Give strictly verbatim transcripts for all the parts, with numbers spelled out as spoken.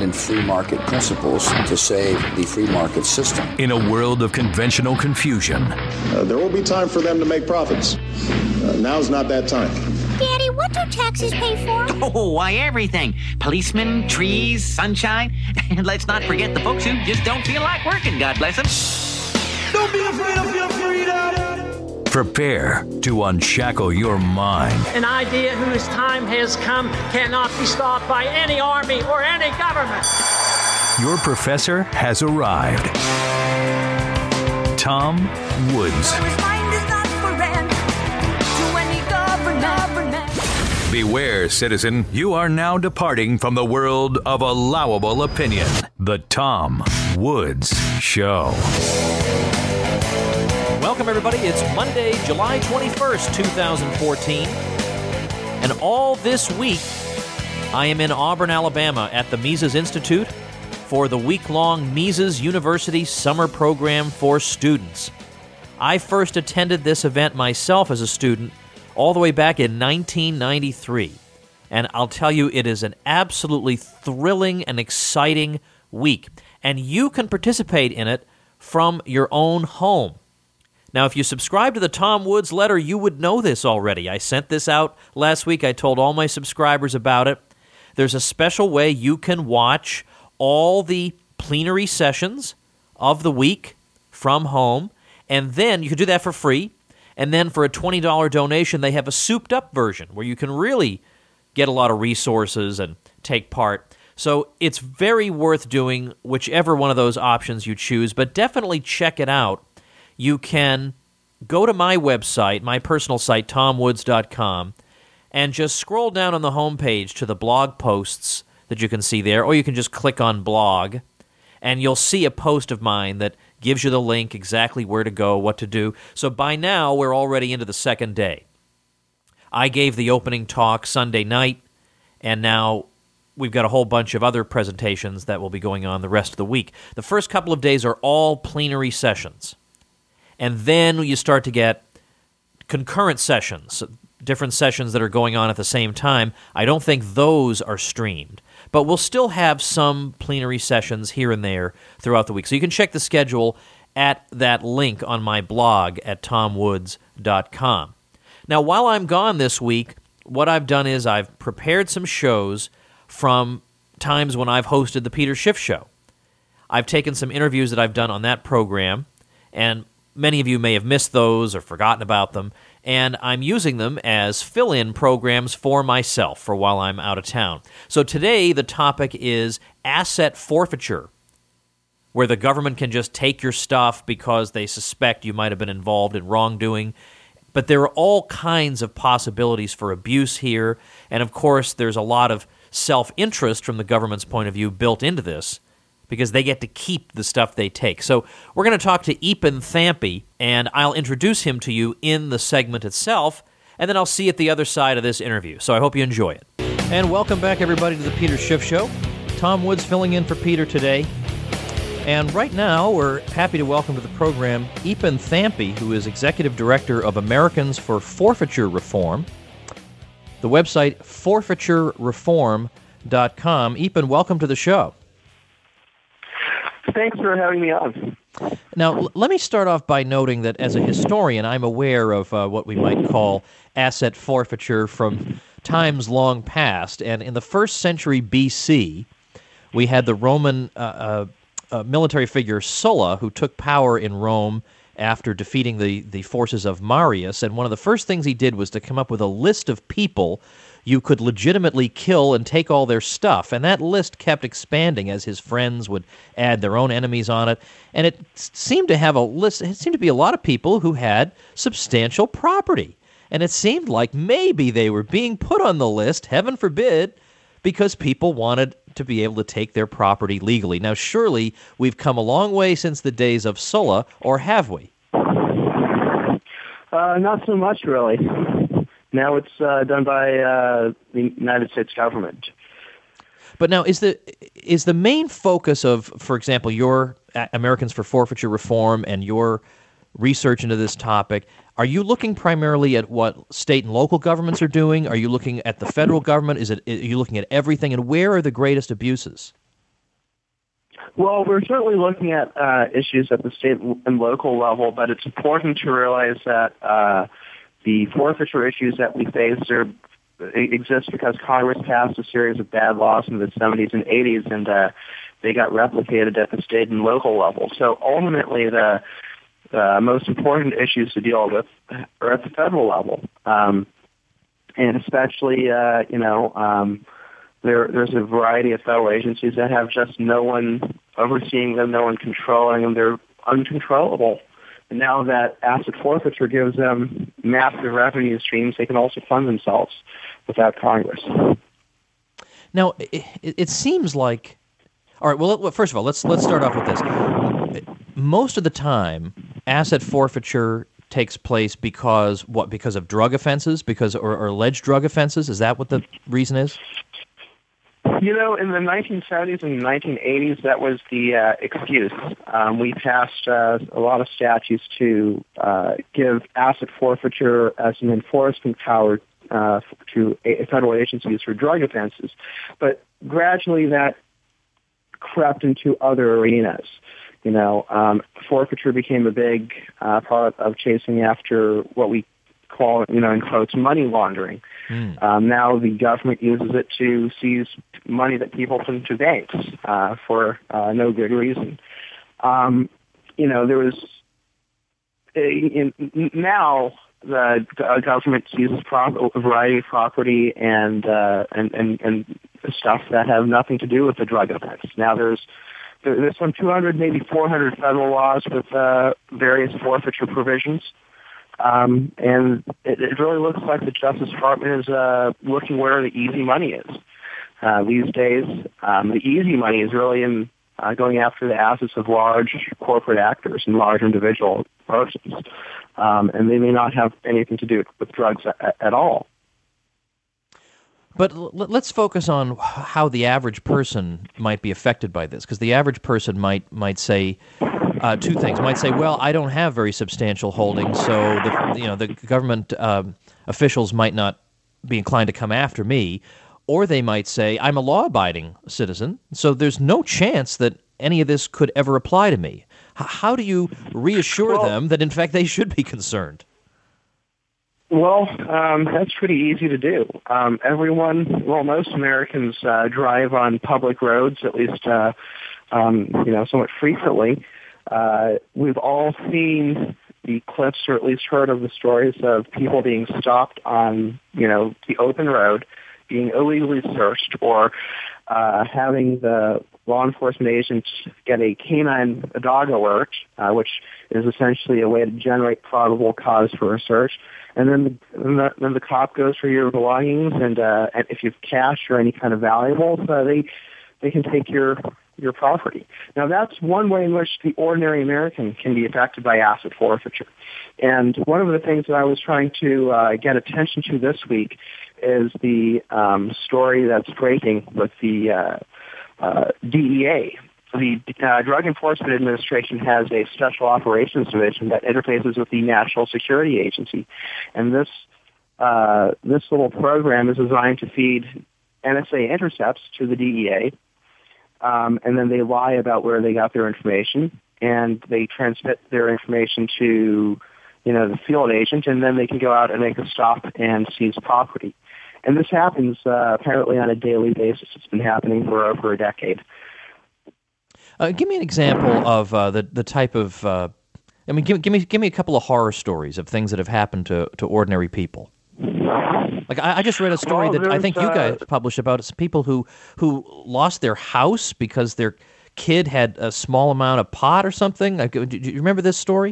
in free market principles to save the free market system. In a world of conventional confusion. Uh, there will be time for them to make profits. Uh, now's not that time. Daddy, what do taxes pay for? Oh, why, everything. Policemen, trees, sunshine. And let's not forget the folks who just don't feel like working, God bless them. Don't be afraid of your freedom. Prepare to unshackle your mind. An idea whose time has come cannot be stopped by any army or any government. Your professor has arrived. Tom Woods. Beware, citizen, you are now departing from the world of allowable opinion. The Tom Woods Show. Welcome, everybody. It's Monday, July twenty-first, twenty fourteen. And all this week, I am in Auburn, Alabama at the Mises Institute for the week-long Mises University Summer Program for Students. I first attended this event myself as a student all the way back in nineteen ninety-three. And I'll tell you, it is an absolutely thrilling and exciting week. And you can participate in it from your own home. Now, if you subscribe to the Tom Woods letter, you would know this already. I sent this out last week. I told all my subscribers about it. There's a special way you can watch all the plenary sessions of the week from home, and then you can do that for free. And then for a twenty dollars donation, they have a souped-up version where you can really get a lot of resources and take part. So it's very worth doing whichever one of those options you choose, but definitely check it out. You can go to my website, my personal site, tom woods dot com, and just scroll down on the homepage to the blog posts that you can see there, or you can just click on blog, and you'll see a post of mine that gives you the link, exactly where to go, what to do. So by now, we're already into the second day. I gave the opening talk Sunday night, and now we've got a whole bunch of other presentations that will be going on the rest of the week. The first couple of days are all plenary sessions. And then you start to get concurrent sessions, different sessions that are going on at the same time. I don't think those are streamed. But we'll still have some plenary sessions here and there throughout the week. So you can check the schedule at that link on my blog at tom woods dot com. Now, while I'm gone this week, what I've done is I've prepared some shows from times when I've hosted the Peter Schiff Show. I've taken some interviews that I've done on that program, and many of you may have missed those or forgotten about them, and I'm using them as fill-in programs for myself for while I'm out of town. So today the topic is asset forfeiture, where the government can just take your stuff because they suspect you might have been involved in wrongdoing. But there are all kinds of possibilities for abuse here, and of course there's a lot of self-interest from the government's point of view built into this, because they get to keep the stuff they take. So we're going to talk to Eapen Thampey, and I'll introduce him to you in the segment itself, and then I'll see you at the other side of this interview. So I hope you enjoy it. And welcome back, everybody, to the Peter Schiff Show. Tom Woods filling in for Peter today. And right now, we're happy to welcome to the program Eapen Thampey, who is Executive Director of Americans for Forfeiture Reform. The website, forfeiture reform dot com. Eapen, welcome to the show. Thanks for having me on. Now, l- let me start off by noting that as a historian, I'm aware of uh, what we might call asset forfeiture from times long past. And in the first century B C, we had the Roman uh, uh, uh, military figure Sulla, who took power in Rome after defeating the, the forces of Marius. And one of the first things he did was to come up with a list of people you could legitimately kill and take all their stuff. And that list kept expanding as his friends would add their own enemies on it. And it seemed to have a list, it seemed to be a lot of people who had substantial property. And it seemed like maybe they were being put on the list, heaven forbid, because people wanted to be able to take their property legally. Now, surely we've come a long way since the days of Sulla, or have we? Uh, not so much, really. Now it's uh, done by uh, the United States government. But now, is the is the main focus of, for example, your Americans for Forfeiture Reform and your research into this topic, are you looking primarily at what state and local governments are doing? Are you looking at the federal government? Is it are you looking at everything? And where are the greatest abuses? Well, we're certainly looking at uh, issues at the state and local level, but it's important to realize that uh, the forfeiture issues that we face are, exist because Congress passed a series of bad laws in the seventies and eighties, and uh, they got replicated at the state and local level. So ultimately, the uh, most important issues to deal with are at the federal level, um, and especially, uh, you know, um, there, there's a variety of federal agencies that have just no one overseeing them, no one controlling them. They're uncontrollable. And now that asset forfeiture gives them massive revenue streams, they can also fund themselves without Congress. Now, it, it seems like, all right. Well, first of all, let's let's start off with this. Most of the time, asset forfeiture takes place because what? Because of drug offenses, because or, or alleged drug offenses. Is that what the reason is? You know, in the nineteen seventies and nineteen eighties, that was the uh, excuse. Um, we passed uh, a lot of statutes to uh, give asset forfeiture as an enforcement power uh, to a- federal agencies for drug offenses. But gradually that crept into other arenas. You know, um, forfeiture became a big uh, part of chasing after what we call, you know, in quotes, money laundering. Mm. Um, now the government uses it to seize money that people put into banks uh, for uh, no good reason. Um, you know, there was in, in, now the uh, government seizes prop- a variety of property and, uh, and and and stuff that have nothing to do with the drug offense. Now there's there's some two hundred, maybe four hundred federal laws with uh, various forfeiture provisions. Um, and it, it really looks like the Justice Department is uh, looking where the easy money is. Uh, these days, um, the easy money is really in uh, going after the assets of large corporate actors and large individual persons. Um, and they may not have anything to do with drugs at, at all. But l- let's focus on how the average person might be affected by this, because the average person might might say uh, two things. Might say, "Well, I don't have very substantial holdings, so the you know the government uh, officials might not be inclined to come after me," or they might say, "I'm a law-abiding citizen, so there's no chance that any of this could ever apply to me." H- how do you reassure well, them that, in fact, they should be concerned? Well, um, that's pretty easy to do. Um, everyone, well, most Americans uh, drive on public roads, at least, uh, um, you know, somewhat frequently. Uh, we've all seen the clips, or at least heard of the stories of people being stopped on, you know, the open road, being illegally searched, or uh, having the law enforcement agents get a canine a dog alert, uh, which is essentially a way to generate probable cause for a search. And then the, and the, then the cop goes for your belongings, and, uh, and if you have cash or any kind of valuables, uh, they they can take your your property. Now, that's one way in which the ordinary American can be affected by asset forfeiture. And one of the things that I was trying to uh, get attention to this week is the um, story that's breaking with the uh, uh, D E A. The uh, Drug Enforcement Administration has a special operations division that interfaces with the National Security Agency, and this uh, this little program is designed to feed N S A intercepts to the D E A, um, and then they lie about where they got their information, and they transmit their information to, you know, the field agent, and then they can go out and make a stop and seize property. And this happens uh, apparently on a daily basis. It's been happening for over a decade. Uh, give me an example of uh, the the type of. Uh, I mean, give, give me give me a couple of horror stories of things that have happened to, to ordinary people. Like I, I just read a story well, that I think you guys uh, published about some people who who lost their house because their kid had a small amount of pot or something. Like, do you remember this story?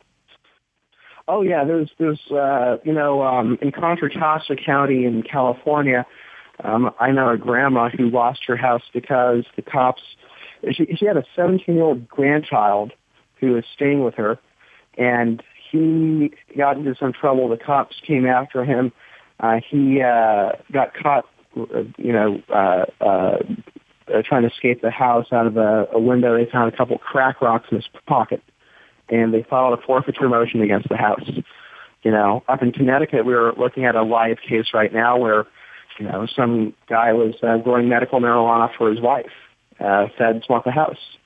Oh yeah, there's there's uh, you know um, in Contra Costa County in California, um, I know a grandma who lost her house because the cops. She, she had a seventeen-year-old grandchild who was staying with her, and he got into some trouble. The cops came after him. Uh, he uh, got caught, you know, uh, uh, trying to escape the house out of a, a window. They found a couple crack rocks in his pocket, and they filed a forfeiture motion against the house. You know, up in Connecticut, we were looking at a live case right now where, you know, some guy was uh, growing medical marijuana for his wife. Uh, feds want the house.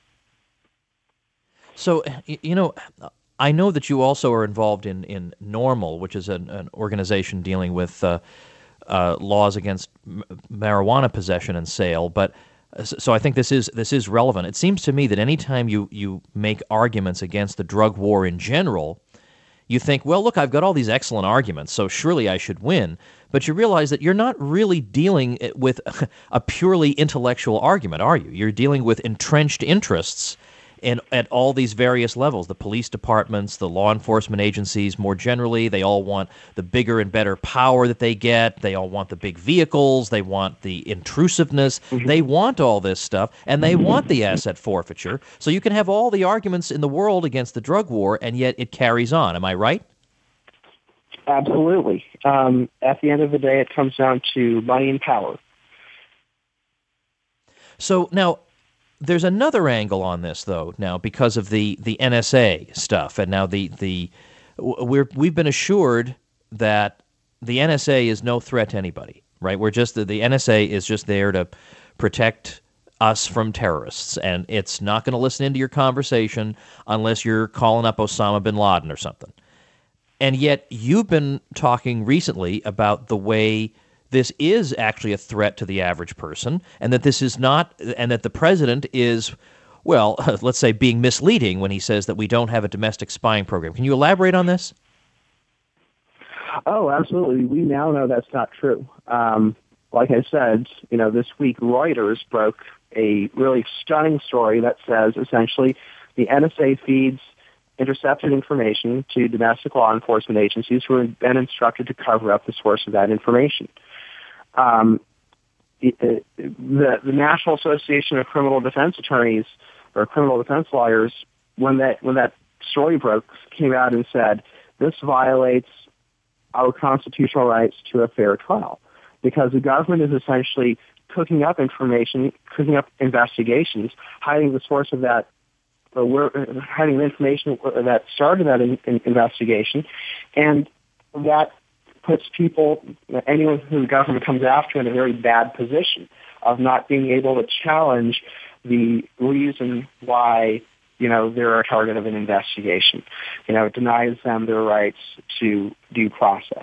So, you know, I know that you also are involved in, in NORML, which is an, an organization dealing with uh, uh, laws against m- marijuana possession and sale. But so I think this is this is relevant. It seems to me that anytime you, you make arguments against the drug war in general, you think, well, look, I've got all these excellent arguments, so surely I should win. But you realize that you're not really dealing with a purely intellectual argument, are you? You're dealing with entrenched interests in, at all these various levels. The police departments, the law enforcement agencies more generally, they all want the bigger and better power that they get. They all want the big vehicles. They want the intrusiveness. Mm-hmm. They want all this stuff, and they want the asset forfeiture. So you can have all the arguments in the world against the drug war, and yet it carries on. Am I right? Absolutely. Um, at the end of the day, it comes down to money and power. So now, there's another angle on this, though, now, because of the, the N S A stuff. And now the, the we're, we've been assured that the N S A is no threat to anybody, right? We're just, the, the N S A is just there to protect us from terrorists, and it's not going to listen into your conversation unless you're calling up Osama bin Laden or something. And yet you've been talking recently about the way this is actually a threat to the average person, and that this is not, and that the president is, well, let's say, being misleading when he says that we don't have a domestic spying program. Can you elaborate on this? Oh, absolutely. We now know that's not true. Um, like I said, you know, this week Reuters broke a really stunning story that says essentially the N S A feeds intercepted information to domestic law enforcement agencies who have been instructed to cover up the source of that information. Um, the, the, the National Association of Criminal Defense Attorneys or Criminal Defense Lawyers, when that when that story broke, came out and said this violates our constitutional rights to a fair trial because the government is essentially cooking up information, cooking up investigations, hiding the source of that, or where, hiding the information that started that in, in investigation, and that puts people, anyone who the government comes after, in a very bad position of not being able to challenge the reason why, you know, they're a target of an investigation. You know, it denies them their rights to due process.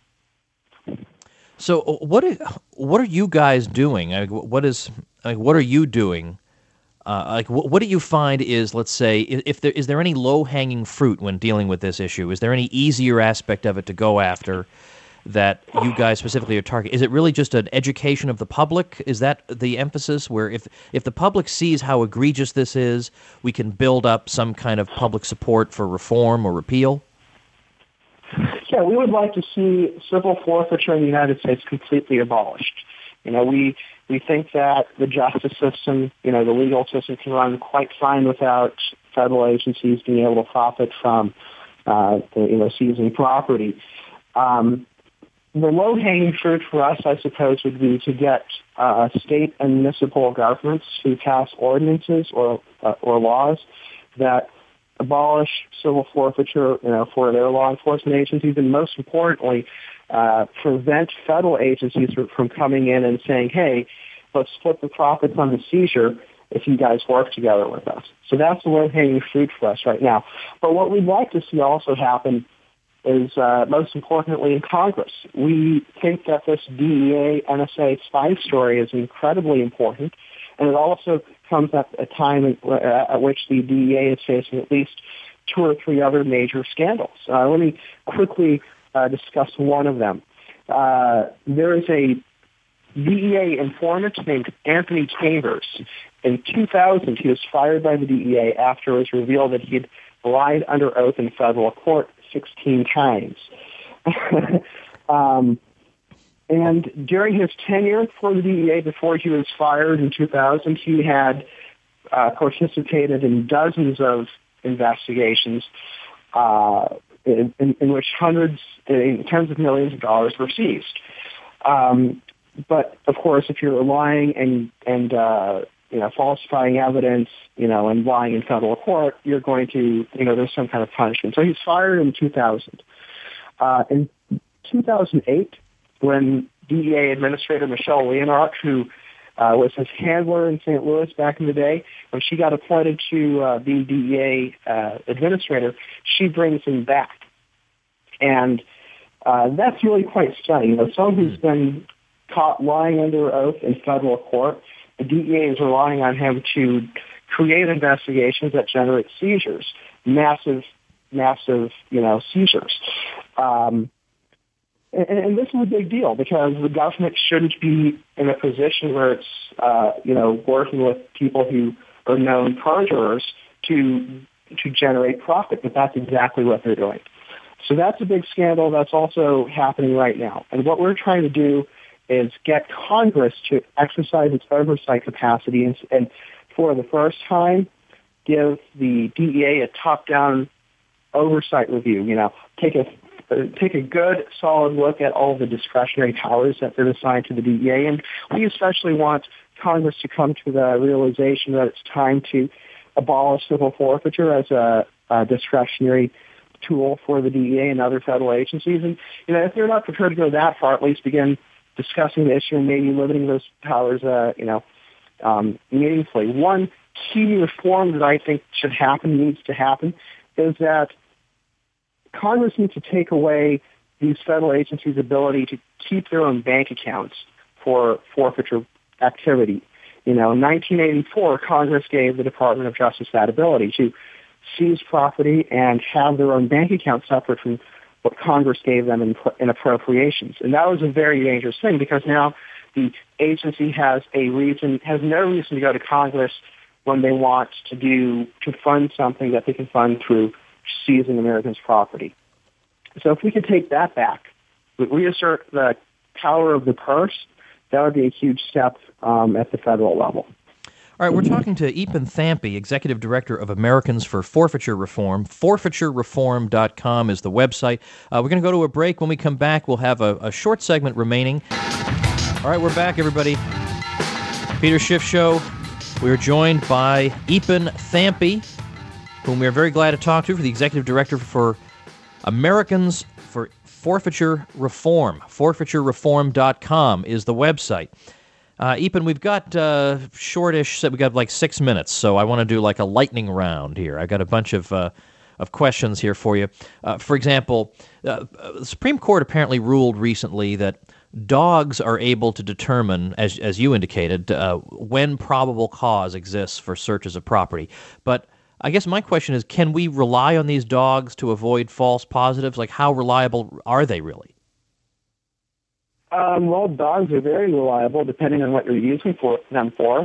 So what are, what are you guys doing? Like, what is like, what are you doing? Uh, like, what, what do you find is, let's say, if there is there any low-hanging fruit when dealing with this issue? Is there any easier aspect of it to go after that you guys specifically are targeting? Is it really just an education of the public? Is that the emphasis, where if, if the public sees how egregious this is, we can build up some kind of public support for reform or repeal? Yeah, we would like to see civil forfeiture in the United States completely abolished. You know, we we think that the justice system, you know, the legal system can run quite fine without federal agencies being able to profit from, uh, the, you know, seizing property. Um, the low-hanging fruit for us, I suppose, would be to get uh, state and municipal governments to pass ordinances or uh, or laws that abolish civil forfeiture, you know, for their law enforcement agencies, and most importantly, uh, prevent federal agencies from coming in and saying, hey, let's split the profits on the seizure if you guys work together with us. So that's the low-hanging fruit for us right now. But what we'd like to see also happen is, uh, most importantly, in Congress. We think that this D E A N S A spy story is incredibly important, and it also comes at a time at which the D E A is facing at least two or three other major scandals. Uh, let me quickly uh, discuss one of them. Uh, there is a D E A informant named Anthony Chambers. In two thousand, he was fired by the D E A after it was revealed that he had lied under oath in federal court sixteen times. um, and during his tenure for the D E A, before he was fired in two thousand, he had uh, participated in dozens of investigations uh, in, in, in which hundreds, in tens of millions of dollars were seized. Um, but of course, if you're lying and and uh, you know, falsifying evidence, you know, and lying in federal court, you're going to, you know, there's some kind of punishment. So he's fired in two thousand. Uh, in two thousand eight, when D E A Administrator Michelle Leonhardt, who uh, was his handler in Saint Louis back in the day. When she got appointed to uh, be D E A uh, administrator, she brings him back. And uh, that's really quite stunning. You know, someone who's been caught lying under oath in federal court, the D E A is relying on him to create investigations that generate seizures, massive, massive, you know, seizures. Um, and, and this is a big deal because the government shouldn't be in a position where it's, uh, you know, working with people who are known perjurers to to generate profit, but that's exactly what they're doing. So that's a big scandal that's also happening right now. And what we're trying to do is get Congress to exercise its oversight capacity and, and for the first time, give the D E A a top-down oversight review. You know, take a uh, take a good, solid look at all the discretionary powers that are assigned to the D E A, and we especially want Congress to come to the realization that it's time to abolish civil forfeiture as a, a discretionary tool for the D E A and other federal agencies. And you know, if they're not prepared to go that far, at least begin discussing the issue and maybe limiting those powers. Uh, you know. Um, meaningfully. One key reform that I think should happen, needs to happen, is that Congress needs to take away these federal agencies' ability to keep their own bank accounts for forfeiture activity. You know, in nineteen eighty-four, Congress gave the Department of Justice that ability to seize property and have their own bank account separate from what Congress gave them in, in appropriations. And that was a very dangerous thing because now the agency has a reason, has no reason to go to Congress when they want to do, to fund something that they can fund through seizing Americans' property. So if we could take that back, reassert the power of the purse, that would be a huge step um, at the federal level. All right, we're talking to Eapen Thampey, Executive Director of Americans for Forfeiture Reform. forfeiture reform dot com is the website. Uh, we're going to go to a break. When we come back, we'll have a, a short segment remaining. All right, we're back, everybody. Peter Schiff Show. We are joined by Eapen Thampey, whom we are very glad to talk to, for the Executive Director for Americans for Forfeiture Reform. forfeiture reform dot com is the website. Uh, Eapen, we've got uh, shortish, we've got like six minutes, so I want to do like a lightning round here. I've got a bunch of uh, of questions here for you. Uh, for example, uh, the Supreme Court apparently ruled recently that dogs are able to determine, as as you indicated, uh, when probable cause exists for searches of property. But I guess my question is, can we rely on these dogs to avoid false positives? Like, how reliable are they really? Um, well, dogs are very reliable, depending on what you're using for them for.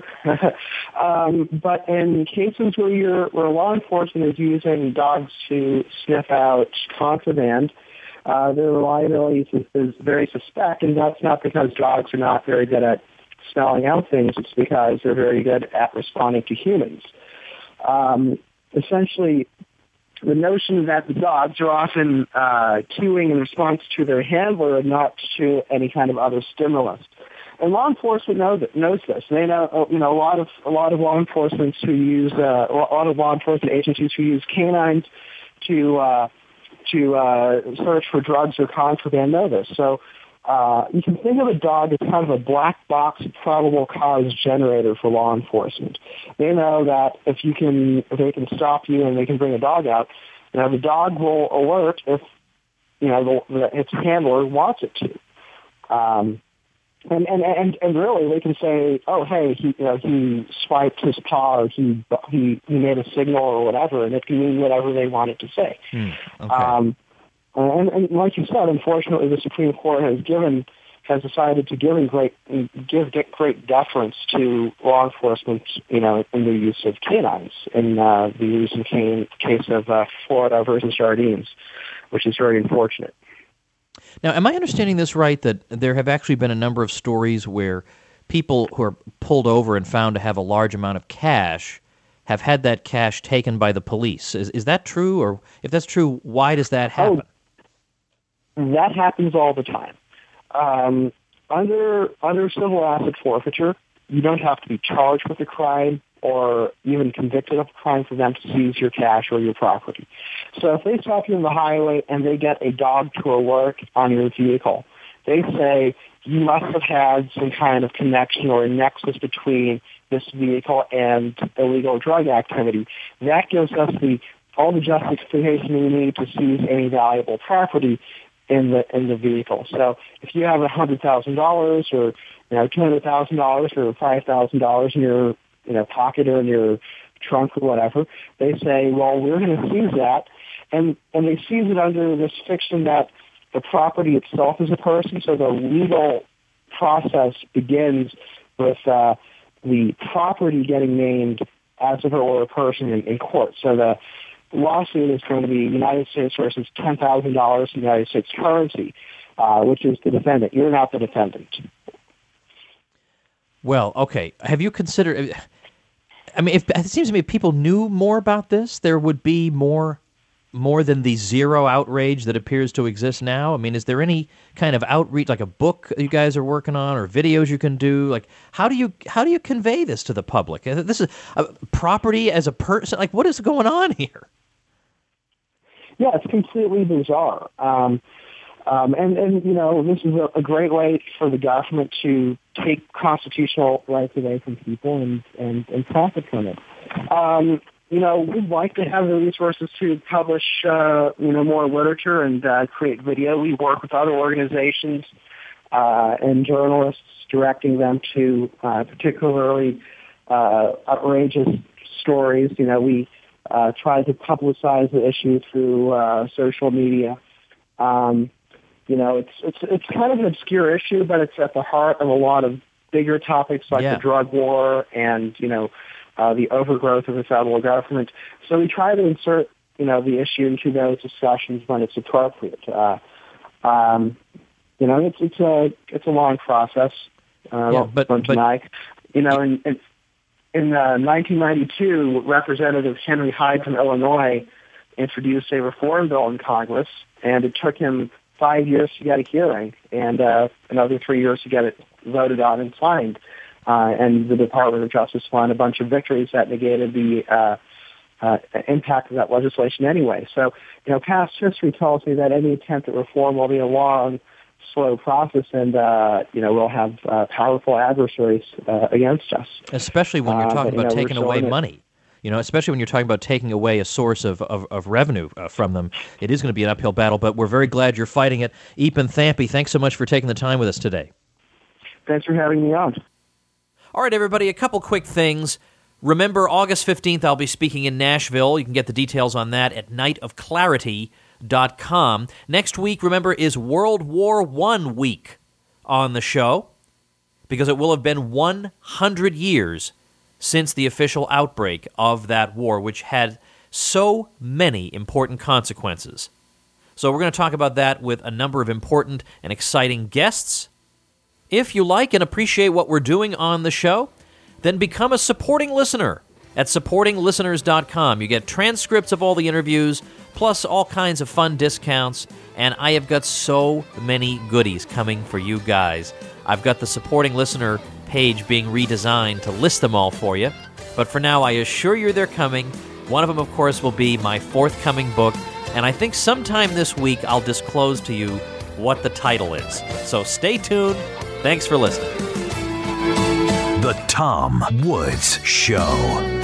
um, but in cases where you're where law enforcement is using dogs to sniff out contraband, uh, their reliability is, is very suspect, and that's not because dogs are not very good at smelling out things. It's because they're very good at responding to humans. Um, essentially, the notion that the dogs are often uh, cueing in response to their handler and not to any kind of other stimulus. And law enforcement knows knows this. They know, you know, a lot of a lot of law enforcement who use uh, a lot of law enforcement agencies who use canines to uh, to uh, search for drugs or contraband know this. So uh, you can think of a dog as kind of a black box probable cause generator for law enforcement. They know that if you can, if they can stop you and they can bring a dog out, you know, the dog will alert if, you know, the, the, its handler wants it to. Um, and, and, and, and really they can say, oh, hey, he, you know, he swiped his paw or he, he, he made a signal or whatever, and it can mean whatever they want it to say. Hmm, okay. Um, And, and like you said, unfortunately, the Supreme Court has given has decided to give great give great deference to law enforcement, you know, in the use of canines in uh, the recent case of uh, Florida versus Jardines, which is very unfortunate. Now, am I understanding this right, that there have actually been a number of stories where people who are pulled over and found to have a large amount of cash have had that cash taken by the police? Is is that true? Or if that's true, why does that happen? Oh. That happens all the time. Um, under under civil asset forfeiture, you don't have to be charged with a crime or even convicted of a crime for them to seize your cash or your property. So if they stop you on the highway and they get a dog to alert on your vehicle, they say, you must have had some kind of connection or nexus between this vehicle and illegal drug activity. That gives us the all the justification we need to seize any valuable property in the in the vehicle. So if you have a hundred thousand dollars or you know two hundred thousand dollars or five thousand dollars in your you know pocket or in your trunk or whatever, they say, well, we're going to seize that, and and they seize it under this fiction that the property itself is a person. So the legal process begins with uh, the property getting named as if it were a person in, in court. So the lawsuit is going to be United States versus ten thousand dollars in United States currency, uh, which is the defendant. You're not the defendant. Well, okay. Have you considered... I mean, if, it seems to me if people knew more about this, there would be more more than the zero outrage that appears to exist now. I mean, is there any kind of outreach, like a book you guys are working on or videos you can do? Like, how do you how do you convey this to the public? This is a property as a person. Like, what is going on here? Yeah, it's completely bizarre. Um, um, and, and, you know, this is a, a great way for the government to take constitutional rights away from people and, and, and profit from it. Um, you know, we'd like to have the resources to publish, uh, you know, more literature and uh, create video. We work with other organizations uh, and journalists, directing them to uh, particularly uh, outrageous stories. You know, we uh, try to publicize the issue through uh, social media. Um, you know, it's it's it's kind of an obscure issue, but it's at the heart of a lot of bigger topics like yeah. the drug war and, you know, Uh, the overgrowth of the federal government. So we try to insert, you know, the issue into those discussions when it's appropriate. Uh, um, you know, it's it's a it's a long process. Uh, yeah, but, but tonight, you know, in in, in uh, nineteen ninety-two, Representative Henry Hyde from Illinois introduced a reform bill in Congress, and it took him five years to get a hearing, and uh, another three years to get it voted on and signed. Uh, and the Department of Justice won a bunch of victories that negated the uh, uh, impact of that legislation anyway. So, you know, past history tells me that any attempt at reform will be a long, slow process, and, uh, you know, we'll have uh, powerful adversaries uh, against us. Especially when you're talking uh, but, about you know, taking away it. money. You know, especially when you're talking about taking away a source of, of, of revenue uh, from them. It is going to be an uphill battle, but we're very glad you're fighting it. Epan Thampy, thanks so much for taking the time with us today. Thanks for having me on. All right, everybody, a couple quick things. Remember, August fifteenth, I'll be speaking in Nashville. You can get the details on that at night of clarity dot com. Next week, remember, is World War One week on the show, because it will have been one hundred years since the official outbreak of that war, which had so many important consequences. So we're going to talk about that with a number of important and exciting guests. If you like and appreciate what we're doing on the show, then become a supporting listener at supporting listeners dot com. You get transcripts of all the interviews, plus all kinds of fun discounts, and I have got so many goodies coming for you guys. I've got the supporting listener page being redesigned to list them all for you, but for now, I assure you they're coming. One of them, of course, will be my forthcoming book, and I think sometime this week I'll disclose to you what the title is. So stay tuned. Thanks for listening. The Tom Woods Show.